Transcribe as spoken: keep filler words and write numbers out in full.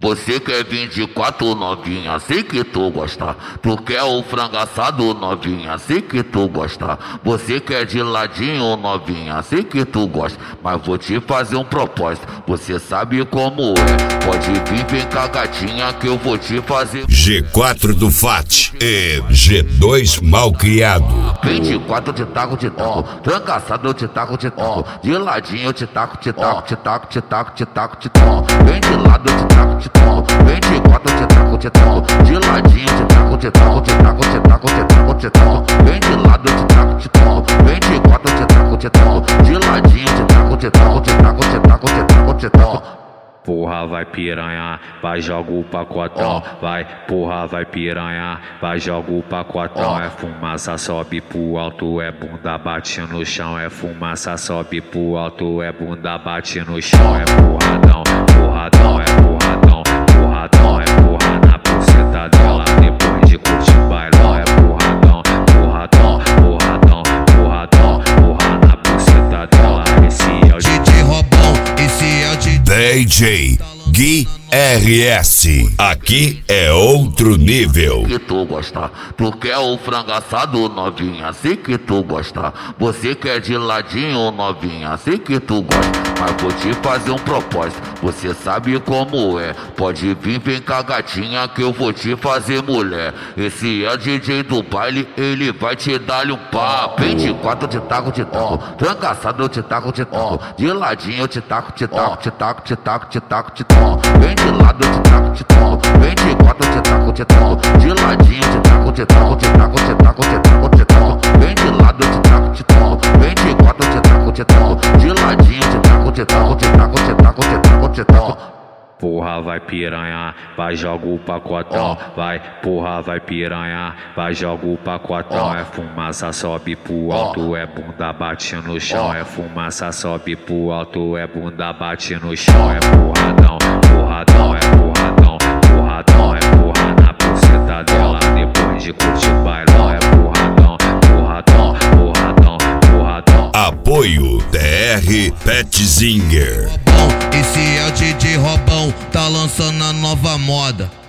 Você quer vinte e quatro novinha, sei que tu gosta. Tu quer o frango assado novinha, sei que tu gosta. Você quer de ladinho novinha, sei que tu gosta. Mas vou te fazer um propósito, você sabe como é. Pode vir, vem com a gatinha que eu vou te fazer. G quatro do F A T e G dois Malcriado. vinte e quatro eu te taco, te taco. Frango assado eu te taco, te taco. De ladinho eu te taco, te taco, te taco, te taco, te taco, te taco. Vem de lado eu te taco, te taco. vinte e quatro eu te taco, te taco. De ladinho eu te taco, te taco, te taco, te taco, te taco, te taco. Vem de lado eu te taco, te taco. vinte e quatro eu te taco, te taco. De ladinho eu te taco, te taco, te taco, te taco, te taco, te taco. Porra, vai piranha, vai joga o pacotão, oh. Vai, porra, vai piranha, vai joga o pacotão. Oh. É fumaça, sobe pro alto, é bunda bate no chão. É fumaça, sobe pro alto, é bunda bate no chão. É porradão, porradão, é porradão, porradão, é porra na buceta dela. Depois de curtir o bailão, é porradão, porradão, porradão, porradão, porra na buceta dela. Esse é o D J Robão, esse é o D J D J Gui R S. Aqui é outro nível. Que tu gosta, tu quer o frango assado novinha, sei que tu gosta. Você quer de ladinho novinha, sei que tu gosta. Mas vou te fazer um propósito, você sabe como é. Pode vir, vem com a gatinha que eu vou te fazer mulher. Esse é o D J do baile, ele vai te dar-lhe um papo. vinte e quatro eu te taco, te taco. Frango assado eu te taco, te taco. De ladinho eu te taco, te taco, te taco, te taco, te taco, te taco. Vem de lado eu te taco, te taco. vinte e quatro eu te taco, te taco. De ladinho eu te taco, te taco, te taco, te taco, te taco, te taco. Vem de lado eu te taco, te taco. vinte e quatro eu te taco, te taco. De ladinho eu te taco, te taco, te taco, te taco, te taco, te taco. Porra, vai piranha, vai joga o pacotão. Oh. Vai, porra, vai piranha, vai joga o pacotão. Oh. É fumaça, sobe pro alto, oh. É bunda bate no chão. Oh. É fumaça, sobe pro alto, é bunda bate no chão. É porradão, porradão, é porradão, porradão, é porra na buceta dela. Depois de curtir o bailão, é porradão, porradão, porradão, porradão. Apoio T R Petzinger. Esse é o D J Robão, tá lançando a nova moda.